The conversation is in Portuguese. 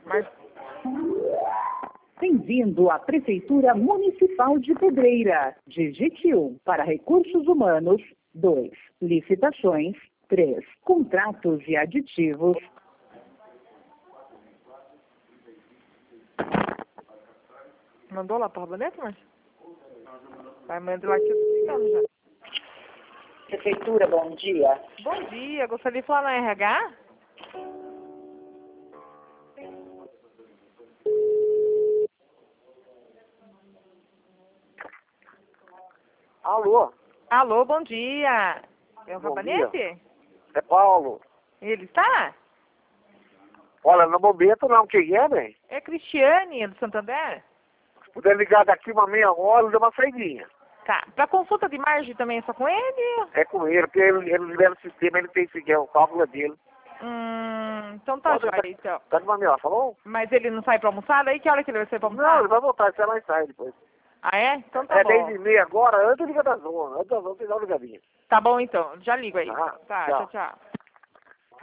Mas... Bem-vindo à Prefeitura Municipal de Pedreira. Digite 1 para recursos humanos, 2 licitações, 3 contratos e aditivos. Mandou lá para a Rabanete, mas... Vai mandar lá que eu tô ligando já. Prefeitura, bom dia. Bom dia, gostaria de falar na RH? Alô? Alô, bom dia. É o Bom Rabanete? dia. É Paulo. Ele está? Olha, no momento não, quem é, né? É Cristiane, do Santander? Se puder ligar daqui uma meia hora, dá uma saidinha. Tá. Para consulta de margem também é só com ele? É com ele, porque ele libera o sistema, ele tem que o cálculo dele. Então tá Pode jóia, então. Tá de uma meia hora, falou? Mas ele não sai pra almoçar? Daí que hora que ele vai sair pra Não, almoçar? ele vai voltar, você lá e sai depois. Ah, é? Então tá É bom. 10h30 agora, antes liga das 11. Antes das 11, você dá uma ligadinha. Tá bom, então. Já ligo aí. Ah, Tá, tchau. tchau, tchau.